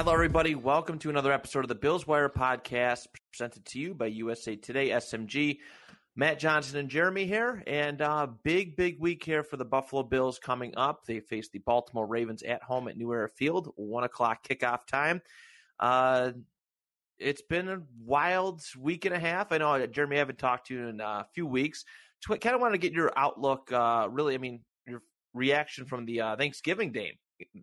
Hello, everybody. Welcome to another episode of the Bills Wire podcast, presented to you by USA Today, SMG. Matt Johnson and Jeremy here, and big week here for the Buffalo Bills coming up. They face the Baltimore Ravens at home at New Era Field, 1 o'clock kickoff time. It's been a wild week and a half. I know, Jeremy, I haven't talked to you in a few weeks. Kind of want to get your outlook, your reaction from the Thanksgiving Day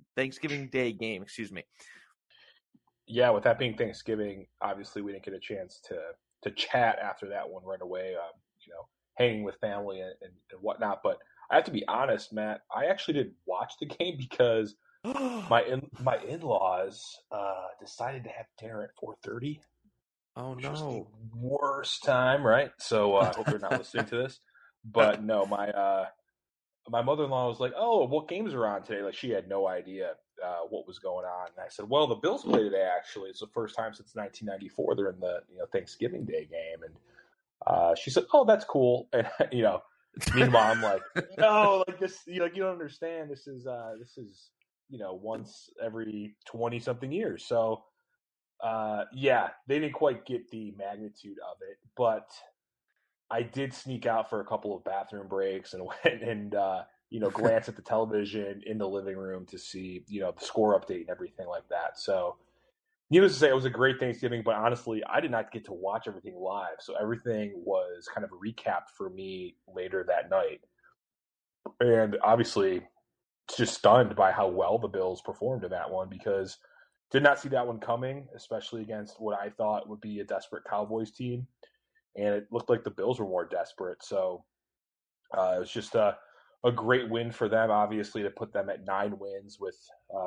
game, excuse me. Yeah, with that being Thanksgiving, obviously we didn't get a chance to chat after that one right away, hanging with family and whatnot. But I have to be honest, Matt, I actually didn't watch the game because my in-laws decided to have dinner at 4:30. Oh, which was no. the worst time, right? So I hope they're not listening to this. But no, my mother-in-law was like, "Oh, what games are on today?" Like, she had no idea what was going on. And I said, "Well, the Bills play today. Actually, it's the first time since 1994 they're in the Thanksgiving Day game." And she said, "Oh, that's cool." And meanwhile, I'm like, "No, like this, you don't understand. This is once every 20 something years." So yeah, they didn't quite get the magnitude of it, but I did sneak out for a couple of bathroom breaks and went and glance at the television in the living room to see the score update and everything like that. So needless to say, it was a great Thanksgiving, but honestly, I did not get to watch everything live, so everything was kind of recapped for me later that night. And obviously, just stunned by how well the Bills performed in that one, because did not see that one coming, especially against what I thought would be a desperate Cowboys team. And it looked like the Bills were more desperate. So it was just a great win for them, obviously, to put them at 9 wins with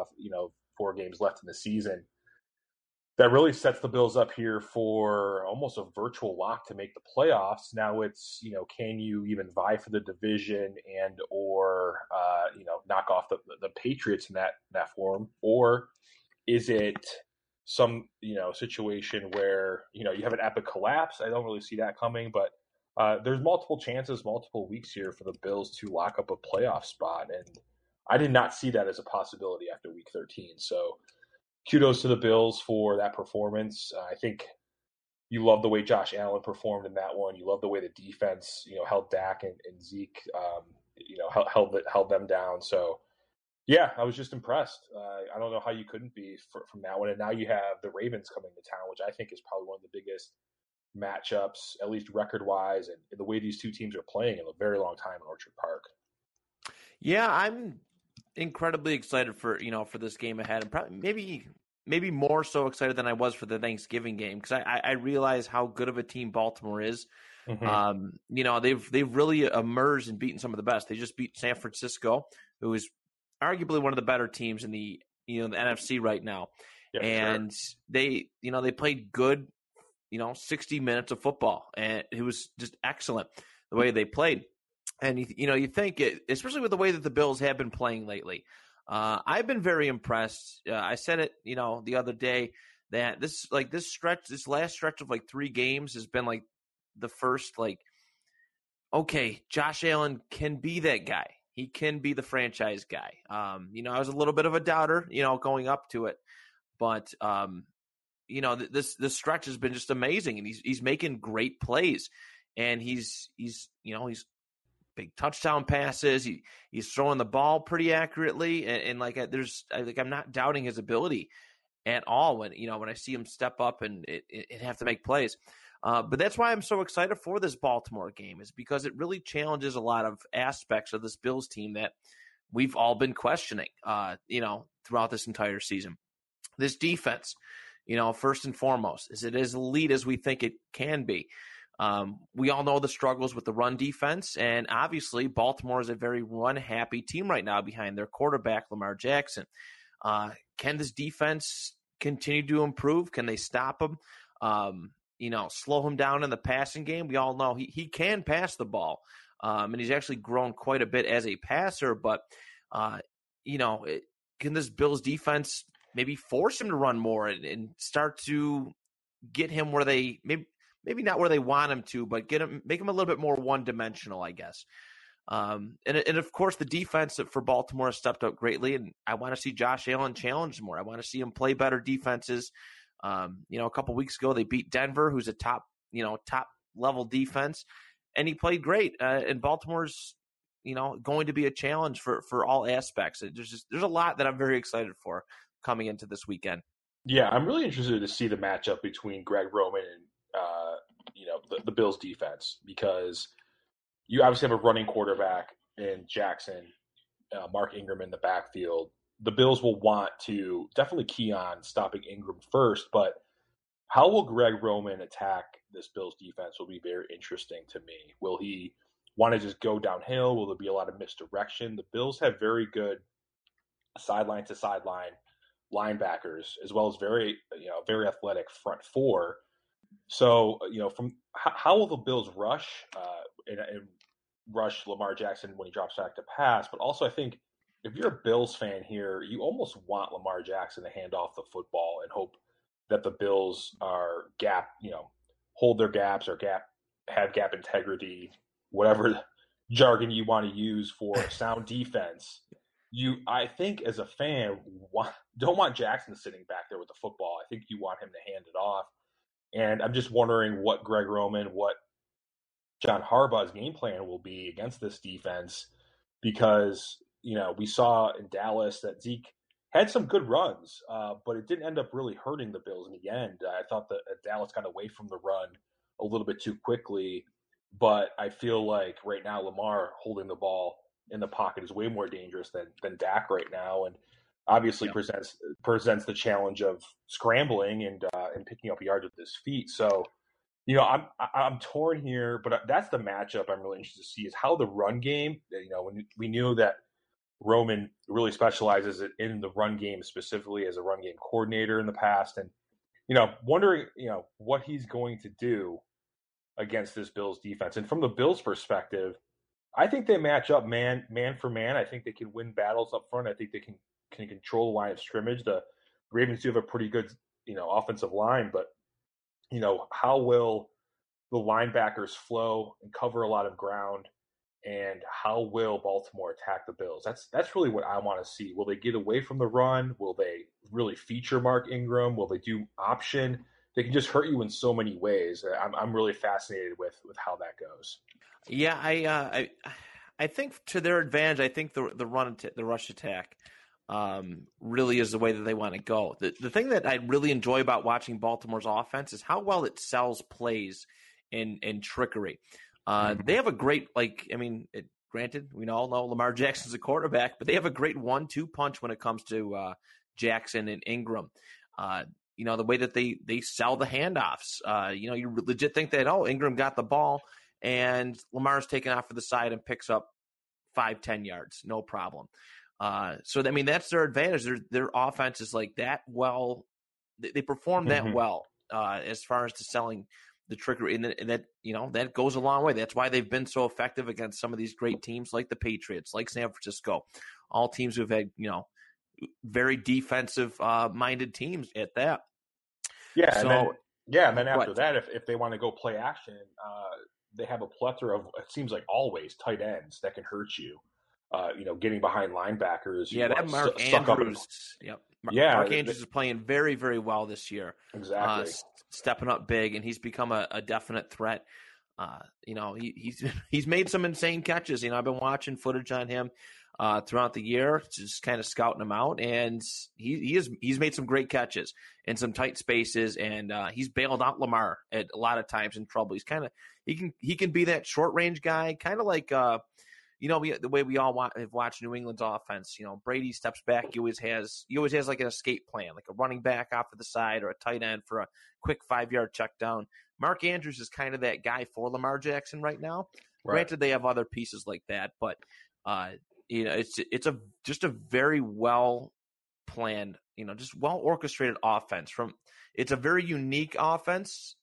4 games left in the season. That really sets the Bills up here for almost a virtual lock to make the playoffs. Now it's, can you even vie for the division and or knock off the Patriots in that form, or is it some situation where you have an epic collapse? I don't really see that coming, but there's multiple chances, multiple weeks here for the Bills to lock up a playoff spot, and I did not see that as a possibility after week 13. So kudos to the Bills for that performance. I think you love the way Josh Allen performed in that one. You love the way the defense held Dak and Zeke held them down. So yeah, I was just impressed. I don't know how you couldn't be from that one. And now you have the Ravens coming to town, which I think is probably one of the biggest matchups, at least record-wise, and the way these two teams are playing in a very long time in Orchard Park. Yeah, I'm incredibly excited for this game ahead, and probably maybe more so excited than I was for the Thanksgiving game, because I realize how good of a team Baltimore is. Mm-hmm. They've really emerged and beaten some of the best. They just beat San Francisco, who is arguably one of the better teams in the the NFC right now. Yeah, and sure. they played good 60 minutes of football, and it was just excellent the way they played. And you think it, especially with the way that the Bills have been playing lately, I've been very impressed. I said it the other day that this last stretch of 3 games has been the first okay, Josh Allen can be that guy. He can be the franchise guy. I was a little bit of a doubter, going up to it, but this stretch has been just amazing, and he's making great plays, and he's big touchdown passes. He's throwing the ball pretty accurately, and I'm not doubting his ability at all when I see him step up and have to make plays. But that's why I'm so excited for this Baltimore game, is because it really challenges a lot of aspects of this Bills team that we've all been questioning, throughout this entire season. This defense, first and foremost, is it as elite as we think it can be? We all know the struggles with the run defense, and obviously Baltimore is a very run-happy team right now behind their quarterback, Lamar Jackson. Can this defense continue to improve? Can they stop him? Slow him down in the passing game? We all know he can pass the ball, and he's actually grown quite a bit as a passer, but, can this Bills defense maybe force him to run more and start to get him where they maybe not where they want him to, but make him a little bit more one-dimensional, I guess. And of course, the defense for Baltimore has stepped up greatly, and I want to see Josh Allen challenged more. I want to see him play better defenses. A couple weeks ago, they beat Denver, who's a top level defense, and he played great. And Baltimore's, going to be a challenge for all aspects. There's a lot that I'm very excited for coming into this weekend. Yeah, I'm really interested to see the matchup between Greg Roman and the Bills defense, because you obviously have a running quarterback in Jackson, Mark Ingram in the backfield. The Bills will want to definitely key on stopping Ingram first, but how will Greg Roman attack this Bills defense will be very interesting to me. Will he want to just go downhill? Will there be a lot of misdirection? The Bills have very good sideline to sideline linebackers, as well as very athletic front four. So, from how will the Bills rush and rush Lamar Jackson when he drops back to pass? But also, I think if you're a Bills fan here, you almost want Lamar Jackson to hand off the football and hope that the Bills are hold their gaps or have gap integrity, whatever jargon you want to use for sound defense. I think as a fan, don't want Jackson sitting back there with the football. I think you want him to hand it off. And I'm just wondering what Greg Roman, what John Harbaugh's game plan will be against this defense, because, we saw in Dallas that Zeke had some good runs, but it didn't end up really hurting the Bills in the end. I thought that Dallas got away from the run a little bit too quickly, but I feel like right now Lamar holding the ball in the pocket is way more dangerous than Dak right now, and obviously presents the challenge of scrambling and picking up yards with his feet. So, I'm torn here, but that's the matchup I'm really interested to see, is how the run game. When we knew that Roman really specializes in the run game, specifically as a run game coordinator in the past, and wondering what he's going to do against this Bills defense. And from the Bills' perspective, I think they match up man for man. I think they can win battles up front. I think they can control the line of scrimmage. The Ravens do have a pretty good, offensive line, but, how will the linebackers flow and cover a lot of ground, and how will Baltimore attack the Bills? That's really what I want to see. Will they get away from the run? Will they really feature Mark Ingram? Will they do option? They can just hurt you in so many ways. I'm really fascinated with how that goes. Yeah, I think to their advantage, I think the rush attack really is the way that they want to go. The thing that I really enjoy about watching Baltimore's offense is how well it sells plays and trickery. They have a great, granted, we all know Lamar Jackson's a quarterback, but they have a great 1-2 punch when it comes to Jackson and Ingram. The way that they sell the handoffs. You legit think that, Ingram got the ball and Lamar's taken off for the side and picks up 5-10 yards, no problem. That's their advantage. Their offense is like that. Well, they perform that well as far as to selling the trickery, and that goes a long way. That's why they've been so effective against some of these great teams like the Patriots, like San Francisco, all teams who've had very defensive minded teams at that. Yeah, and then after that, if they want to go play action, they have a plethora of, it seems like always, tight ends that can hurt you. Getting behind linebackers. Yeah, that Mark Andrews. Mark Andrews is playing very, very well this year. Exactly. Stepping up big, and he's become a definite threat. He's made some insane catches. I've been watching footage on him throughout the year, just kind of scouting him out, and he's made some great catches in some tight spaces, and he's bailed out Lamar at a lot of times in trouble. He can be that short range guy, kind of like the way we all have watched New England's offense. Brady steps back. He always has like an escape plan, like a running back off to the side or a tight end for a quick 5-yard check down. Mark Andrews is kind of that guy for Lamar Jackson right now. Right. Granted, they have other pieces like that, but it's just a very well planned, just well orchestrated offense. It's a very unique offense.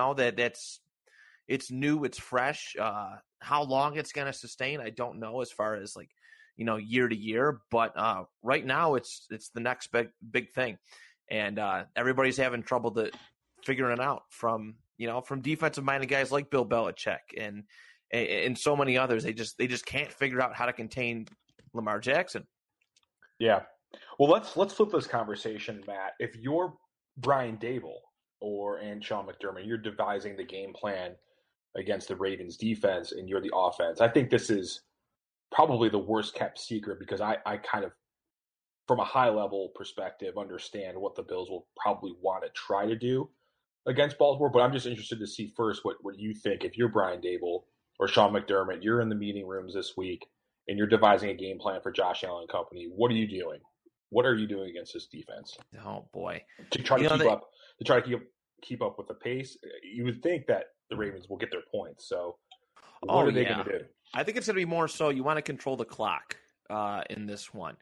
It's new, it's fresh. How long it's going to sustain, I don't know, as far as year to year. But right now, it's the next big thing, and everybody's having trouble figuring it out from defensive minded guys like Bill Belichick and so many others. They just can't figure out how to contain Lamar Jackson. Yeah. Well, let's flip this conversation, Matt. If you're Brian Dable and Sean McDermott, you're devising the game plan against the Ravens defense and you're the offense. I think this is probably the worst kept secret because I kind of, from a high level perspective, understand what the Bills will probably want to try to do against Baltimore. But I'm just interested to see first what you think. If you're Brian Dable or Sean McDermott, you're in the meeting rooms this week and you're devising a game plan for Josh Allen and company. What are you doing? What are you doing against this defense? Oh boy, To try to keep up with the pace. You would think that the Ravens will get their points. So what are they going to do? I think it's going to be more so you want to control the clock in this one.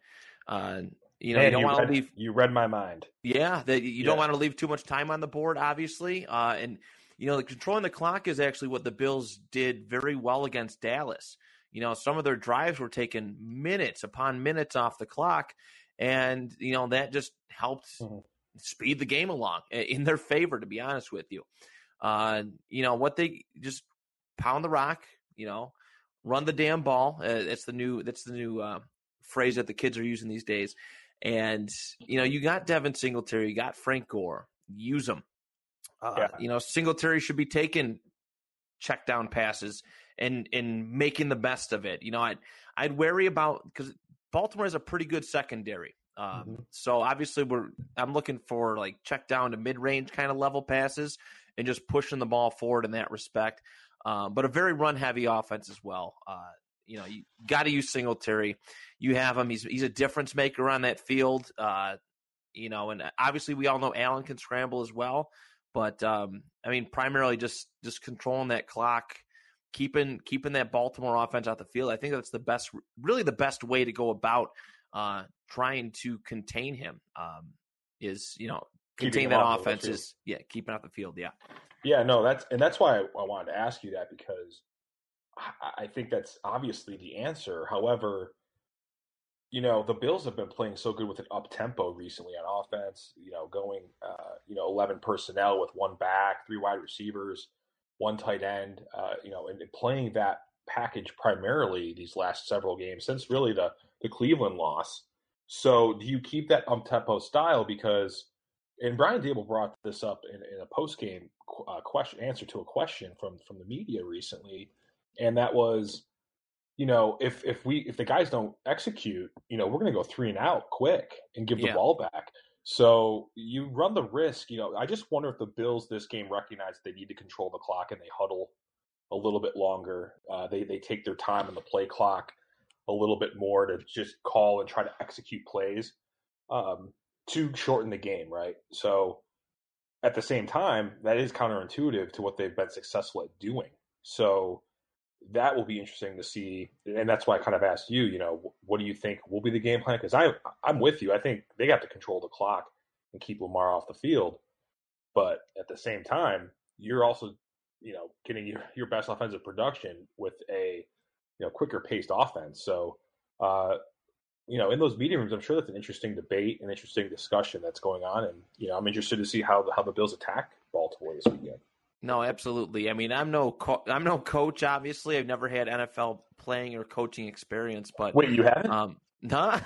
You don't want to leave. You read my mind. Yeah, you don't want to leave too much time on the board, obviously. And controlling the clock is actually what the Bills did very well against Dallas. Some of their drives were taking minutes upon minutes off the clock, and that just helped speed the game along in their favor. To be honest with you, what they just pound the rock. Run the damn ball. That's the new phrase that the kids are using these days. And you got Devin Singletary, you got Frank Gore. Use them. Singletary should be taking check down passes and making the best of it. I'd worry about because Baltimore has a pretty good secondary. So obviously I'm looking for like check down to mid range kind of level passes and just pushing the ball forward in that respect. But a very run-heavy offense as well. You got to use Singletary. You have him. He's a difference maker on that field. And obviously we all know Allen can scramble as well. But primarily just controlling that clock, keeping that Baltimore offense out the field. I think that's the best way to go about trying to contain him. Contain that offense is keeping out the field. Yeah. Yeah, no, that's why I wanted to ask you that because I think that's obviously the answer. However, the Bills have been playing so good with an up tempo recently on offense. Going 11 personnel with one back, 3 wide receivers, 1 tight end. And playing that package primarily these last several games since really the Cleveland loss. So do you keep that up tempo style because? And Brian Dable brought this up in a post-game answer to a question from the media recently, and that was, if the guys don't execute, we're going to go 3 and out quick and give the ball back. So you run the risk. I just wonder if the Bills this game recognize they need to control the clock and they huddle a little bit longer. They take their time on the play clock a little bit more to just call and try to execute plays. To shorten the game, right? So at the same time, that is counterintuitive to what they've been successful at doing. So that will be interesting to see. And that's why I kind of asked you, what do you think will be the game plan? Because I'm with you. I think they got to control the clock and keep Lamar off the field. But at the same time, you're also, getting your best offensive production with a, quicker paced offense. So, in those meeting rooms, I'm sure that's an interesting debate, an interesting discussion that's going on. And, I'm interested to see how the Bills attack Baltimore this weekend. No, absolutely. I'm no coach, obviously. I've never had NFL playing or coaching experience. But wait, you haven't? No.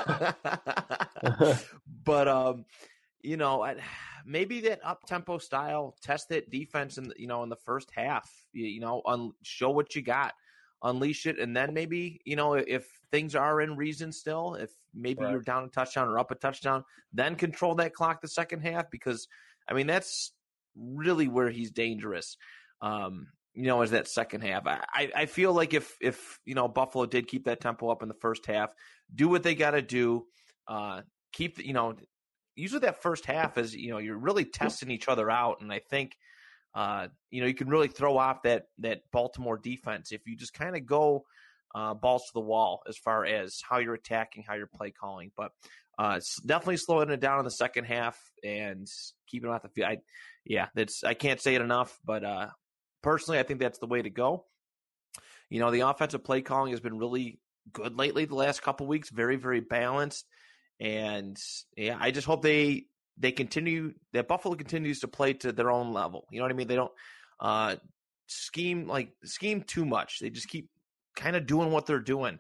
But, maybe that up-tempo style, test that defense in the first half, show what you got. Unleash it, and then maybe, if things are in reason still, if maybe you're down a touchdown or up a touchdown, then control that clock the second half because, that's really where he's dangerous, is that second half. I feel like if Buffalo did keep that tempo up in the first half, do what they got to do, keep, usually that first half is, you're really testing each other out, and I think – you can really throw off that Baltimore defense if you just kind of go balls to the wall as far as how you're attacking, how you're play calling. But definitely slowing it down in the second half and keeping it off the field. I can't say it enough, but personally, I think that's the way to go. The offensive play calling has been really good lately the last couple weeks, very, very balanced. And I just hope they continue, that Buffalo continues to play to their own level. You know what I mean? They don't scheme too much. They just keep kind of doing what they're doing.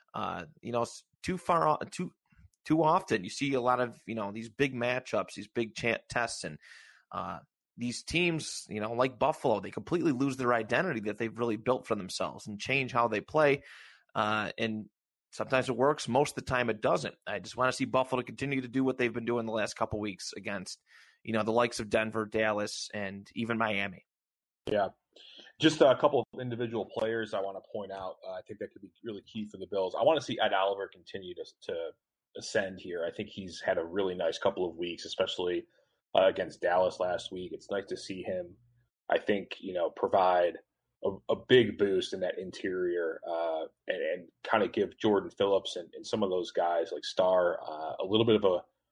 Too often you see a lot of, these big matchups, these big tests, and these teams, like Buffalo, they completely lose their identity that they've really built for themselves and change how they play. And sometimes it works. Most of the time it doesn't. I just want to see Buffalo continue to do what they've been doing the last couple of weeks against, the likes of Denver, Dallas, and even Miami. Yeah. Just a couple of individual players I want to point out. I think that could be really key for the Bills. I want to see Ed Oliver continue to ascend here. I think he's had a really nice couple of weeks, especially against Dallas last week. It's nice to see him, I think, provide a big boost in that interior and kind of give Jordan Phillips and some of those guys like Starr a little bit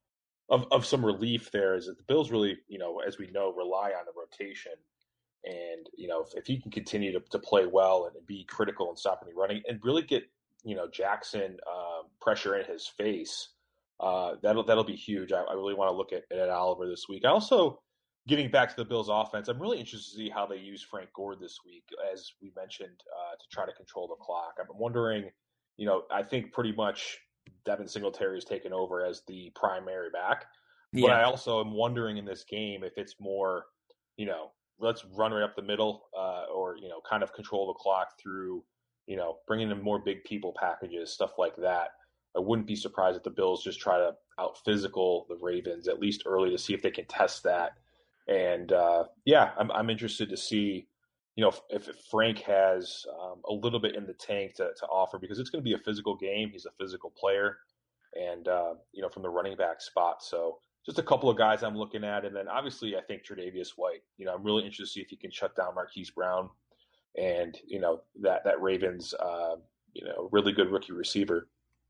of some relief there. Is that the Bills really, as we know, rely on the rotation. And, if he can continue to play well and be critical in stopping the running and really get, Jackson pressure in his face, that'll be huge. I really want to look at Ed Oliver this week. I also, getting back to the Bills offense, I'm really interested to see how they use Frank Gore this week, as we mentioned, to try to control the clock. I'm wondering, I think pretty much Devin Singletary has taken over as the primary back. Yeah. But I also am wondering in this game if it's more, let's run right up the middle or, kind of control the clock through, bringing in more big people packages, stuff like that. I wouldn't be surprised if the Bills just try to out-physical the Ravens, at least early, to see if they can test that. And, I'm interested to see, if Frank has a little bit in the tank to offer, because it's going to be a physical game. He's a physical player and, from the running back spot. So just a couple of guys I'm looking at. And then obviously I think Tre'Davious White, I'm really interested to see if he can shut down Marquise Brown and, that Ravens, really good rookie receiver,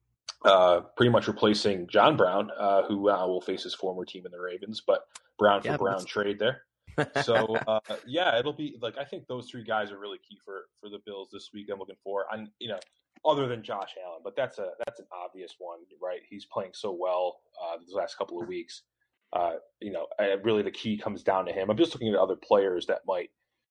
pretty much replacing John Brown, who will face his former team in the Ravens, but Brown for Brown trade there. So, it'll be like, I think those three guys are really key for the Bills this week. I'm looking for, other than Josh Allen, but that's an obvious one, right? He's playing so well these last couple of weeks. Really the key comes down to him. I'm just looking at other players that might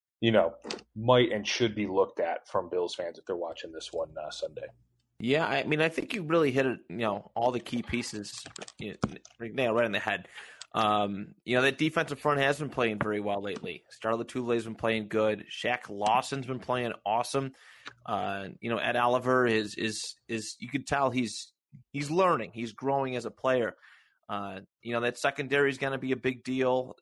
and should be looked at from Bills fans if they're watching this one Sunday. Yeah, I think you really hit it, all the key pieces right in the head. That defensive front has been playing very well lately. Star Latule's been playing good. Shaq Lawson's been playing awesome. Ed Oliver is you could tell he's learning. He's growing as a player. That secondary is going to be a big deal.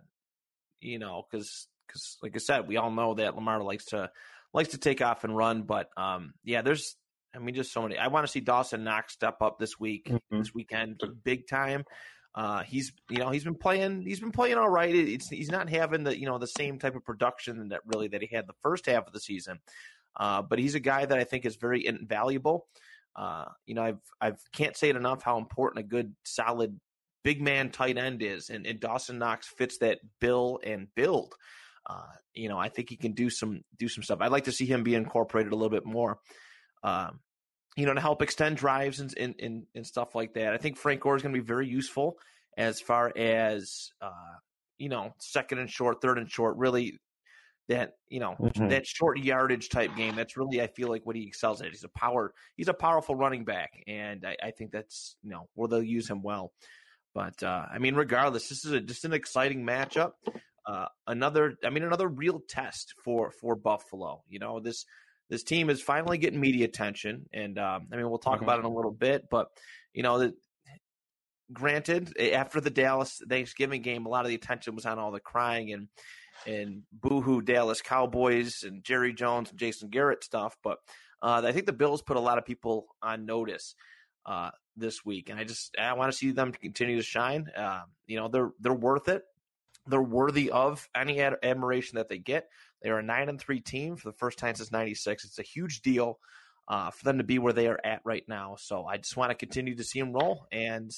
Because like I said, we all know that Lamar likes to take off and run. But there's just so many. I want to see Dawson Knox step up this weekend, big time. He's been playing all right. He's not having the same type of production that he had the first half of the season. But he's a guy that I think is very invaluable. I can't say it enough how important a good, solid, big man tight end is, and Dawson Knox fits that bill and build. I think he can do some stuff. I'd like to see him be incorporated a little bit more. To help extend drives and stuff like that. I think Frank Gore is going to be very useful as far as, second and short, third and short, really that, that short yardage type game. That's really, I feel like, what he excels at. He's a powerful running back. And I think that's, where they'll use him well. But, regardless, this is just an exciting matchup. Another real test for Buffalo. This team is finally getting media attention, and we'll talk about it in a little bit. But granted, after the Dallas Thanksgiving game, a lot of the attention was on all the crying and boohoo Dallas Cowboys and Jerry Jones and Jason Garrett stuff. But I think the Bills put a lot of people on notice this week, and I want to see them continue to shine. They're worth it. They're worthy of any admiration that they get. They are a 9-3 team for the first time since '96. It's a huge deal for them to be where they are at right now. So I just want to continue to see them roll and,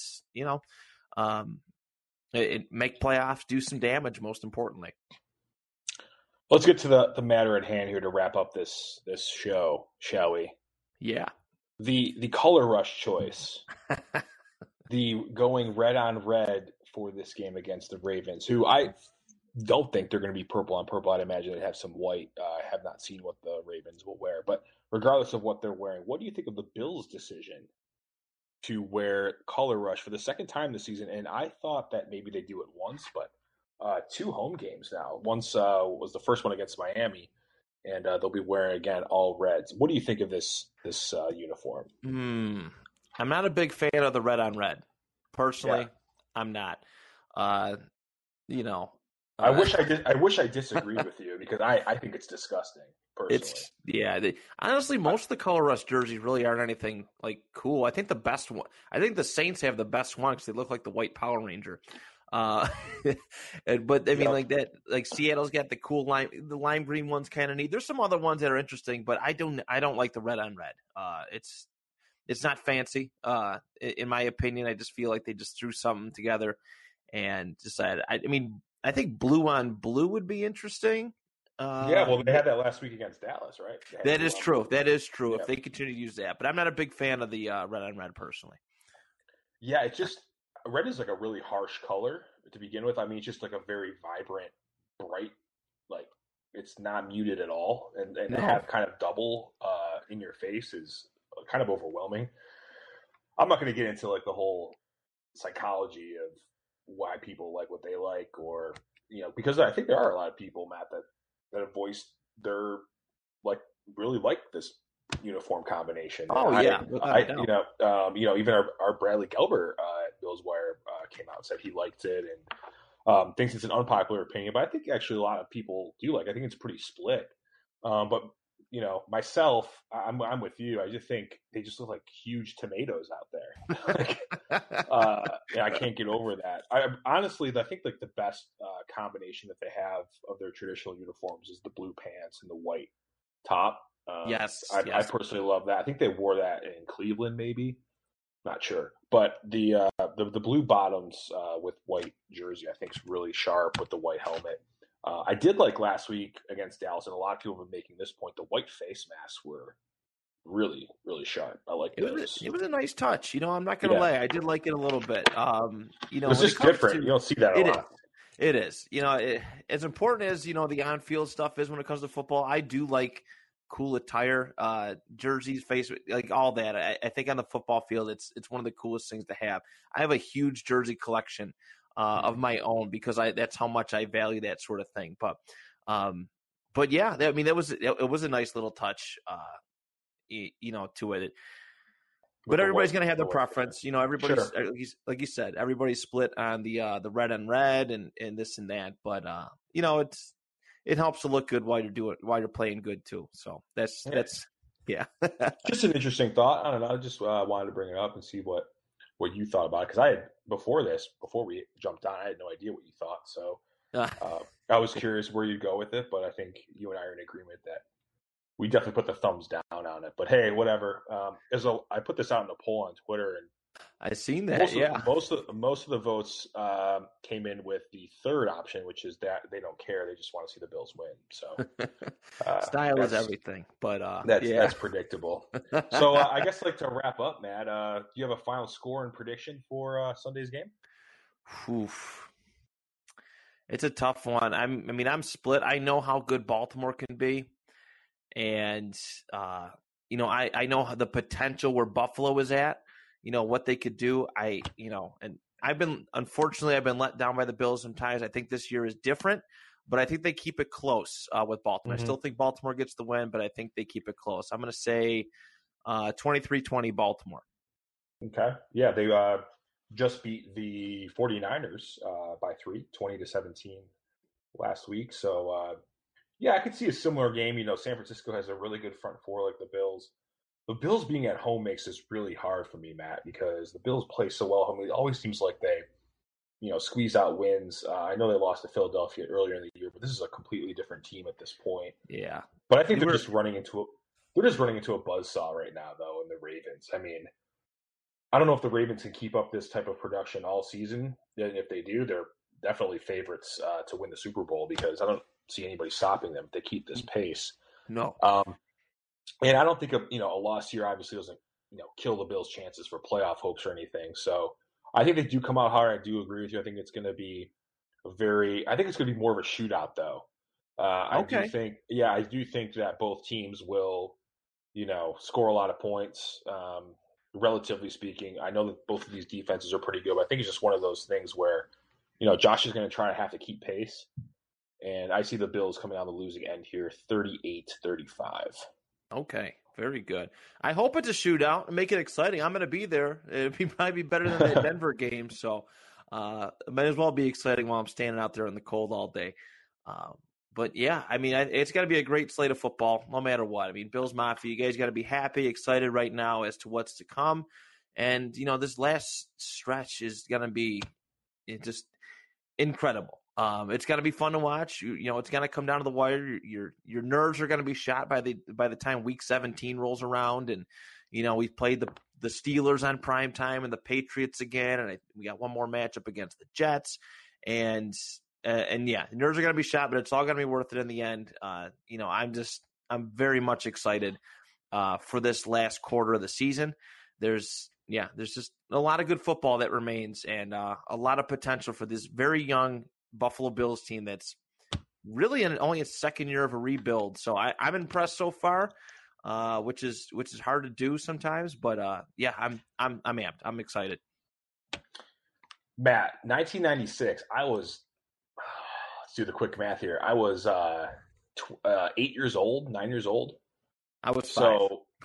make playoffs, do some damage, most importantly. Let's get to the matter at hand here to wrap up this show, shall we? Yeah. The color rush choice, the going red on red for this game against the Ravens, who don't think they're going to be purple on purple. I'd imagine they have some white. I have not seen what the Ravens will wear, but regardless of what they're wearing, what do you think of the Bills' decision to wear color rush for the second time this season? And I thought that maybe they do it once, but two home games now. Once was the first one against Miami, and they'll be wearing again all reds. What do you think of this uniform? I'm not a big fan of the red on red. Personally, I'm not. I wish I disagreed with you because I think it's disgusting. Personally, honestly, most of the color rush jerseys really aren't anything like cool. I think the best one. I think the Saints have the best one because they look like the white Power Ranger. But I mean, like that, like Seattle's got the cool lime green one's kind of neat. There's some other ones that are interesting, but I don't like the red on red. It's not fancy. In my opinion, I just feel like they just threw something together and decided. I think blue on blue would be interesting. Well, they had that last week against Dallas, right? That is true. That is true. Yeah. If they continue to use that, but I'm not a big fan of the red on red personally. Yeah, it's just red is like a really harsh color to begin with. I mean, it's just like a very vibrant, bright, like it's not muted at all, and to have kind of double in your face is kind of overwhelming. I'm not going to get into like the whole psychology of why people like what they like, or because I think there are a lot of people, Matt, that have voiced their really like this uniform combination. Oh, and yeah. Even our Bradley Gelber at Bills Wire came out and said he liked it and thinks it's an unpopular opinion, but I think actually a lot of people do like. I think it's pretty split. But myself, I'm with you. I just think they just look like huge tomatoes out there. I can't get over that. Honestly, I think like the best combination that they have of their traditional uniforms is the blue pants and the white top. Yes. I personally love that. I think they wore that in Cleveland, maybe. Not sure, but the blue bottoms with white jersey, I think, is really sharp with the white helmet. I did like last week against Dallas, and a lot of people have been making this point. The white face masks were really, really sharp. I like those. It was a nice touch. I'm not going to lie. I did like it a little bit. It's just different. You don't see that a lot. It is. As important as, the on-field stuff is when it comes to football, I do like cool attire, jerseys, face, like all that. I think on the football field, it's one of the coolest things to have. I have a huge jersey collection of my own because that's how much I value that sort of thing. But yeah, it was a nice little touch, to it. But everybody's going to have their preference. Everybody's, like you said, everybody's split on the red on red and this and that. But it helps to look good while you're playing good too. So that's just an interesting thought. I don't know. I just wanted to bring it up and see what you thought about it, because I had before we jumped on, I had no idea what you thought. So I was curious where you'd go with it, but I think you and I are in agreement that we definitely put the thumbs down on it. But hey, whatever. I put this out in the poll on Twitter, and I seen that. Most of the votes came in with the third option, which is that they don't care; they just want to see the Bills win. So style is everything, but that's predictable. So I guess to wrap up, Matt, do you have a final score and prediction for Sunday's game? Oof. It's a tough one. I'm split. I know how good Baltimore can be, and I know the potential where Buffalo is at. What they could do. And I've been let down by the Bills sometimes. I think this year is different, but I think they keep it close with Baltimore. I still think Baltimore gets the win, but I think they keep it close. I'm going to say 23-20 Baltimore. Okay. Yeah, they just beat the 49ers by 20-17 last week. So, I could see a similar game. San Francisco has a really good front four like the Bills. The Bills being at home makes this really hard for me, Matt, because the Bills play so well at home. It always seems like they, squeeze out wins. I know they lost to Philadelphia earlier in the year, but this is a completely different team at this point. Yeah. But I think they're just running into a buzzsaw right now, though, in the Ravens. I mean, I don't know if the Ravens can keep up this type of production all season. And if they do, they're definitely favorites to win the Super Bowl, because I don't see anybody stopping them if they keep this pace. No. And I don't think a loss here obviously doesn't kill the Bills' chances for playoff hopes or anything. So I think they do come out hard. I do agree with you. I think it's going to be I think it's going to be more of a shootout, though. I do think that both teams will, score a lot of points. Relatively speaking, I know that both of these defenses are pretty good, but I think it's just one of those things where, Josh is going to try to have to keep pace. And I see the Bills coming on the losing end here, 38-35. Okay, very good. I hope it's a shootout and make it exciting. I'm going to be there. It'd probably be better than the Denver game, so it might as well be exciting while I'm standing out there in the cold all day. But yeah, I mean, it's got to be a great slate of football, no matter what. I mean, Bills Mafia, you guys got to be happy, excited right now as to what's to come. And this last stretch is going to be just incredible. It's going to be fun to watch. It's going to come down to the wire. Your nerves are going to be shot by the time Week 17 rolls around, and we've played the Steelers on prime time and the Patriots again, and we got one more matchup against the Jets, and yeah, nerves are going to be shot, but it's all going to be worth it in the end. I'm very much excited for this last quarter of the season. There's just a lot of good football that remains, and a lot of potential for this very young Buffalo Bills team that's really in only its second year of a rebuild. So I'm impressed so far, which is hard to do sometimes. But yeah, I'm amped. I'm excited. Matt, 1996. I was. Let's do the quick math here. I was 9 years old. I was 5.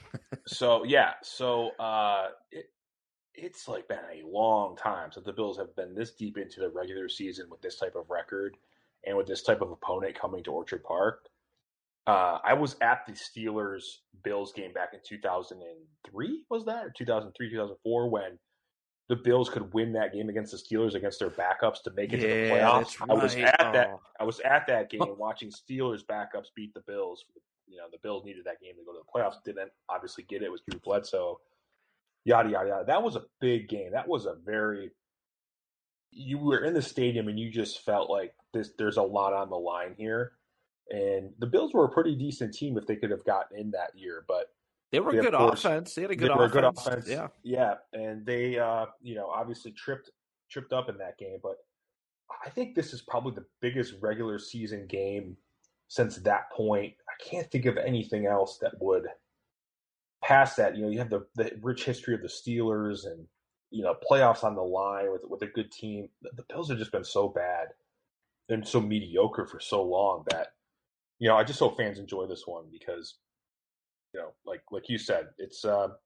It's like been a long time since the Bills have been this deep into the regular season with this type of record and with this type of opponent coming to Orchard Park. I was at the Steelers-Bills game back in 2003, was that? Or 2003, 2004, when the Bills could win that game against the Steelers against their backups to make it to the playoffs. Right. I was at that game watching Steelers backups beat the Bills. The Bills needed that game to go to the playoffs. Didn't obviously get it. It was Drew Bledsoe. Yada, yada, yada. That was a big game. That was you were in the stadium and you just felt like there's a lot on the line here. And the Bills were a pretty decent team if they could have gotten in that year, but they were a good offense. They had a good offense. Yeah. And they, obviously tripped up in that game. But I think this is probably the biggest regular season game since that point. I can't think of anything else that would pass that. You have the rich history of the Steelers and, playoffs on the line with a good team. The Bills have just been so bad and so mediocre for so long that, I just hope fans enjoy this one because, like you said, it's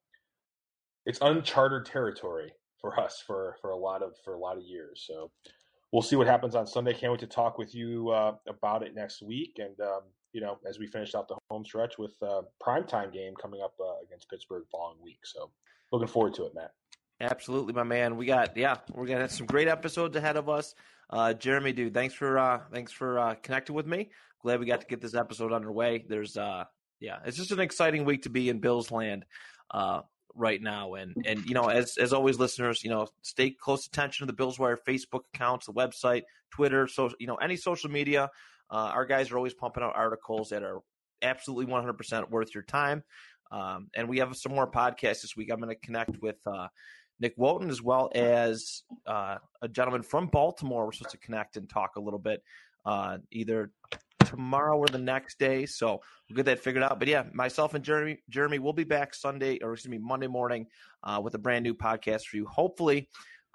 uncharted territory for us for a lot of years. So we'll see what happens on Sunday. Can't wait to talk with you about it next week. And as we finish out the home stretch with primetime game coming up against Pittsburgh following week. So looking forward to it, Matt. Absolutely, my man. We're gonna have some great episodes ahead of us. Jeremy, dude, thanks for connecting with me. Glad we got to get this episode underway. There's it's just an exciting week to be in Bills land right now. And as always, listeners, stay close attention to the Bills Wire Facebook accounts, the website, Twitter, so any social media. Our guys are always pumping out articles that are absolutely 100% worth your time. And we have some more podcasts this week. I'm going to connect with Nick Wooten as well as a gentleman from Baltimore. We're supposed to connect and talk a little bit either tomorrow or the next day. So we'll get that figured out. But yeah, myself and Jeremy will be back Monday morning with a brand new podcast for you. Hopefully,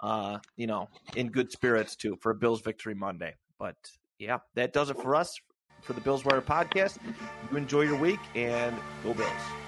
in good spirits too for a Bills victory Monday. But yeah, that does it for us for the Bills Wire podcast. You enjoy your week and go Bills.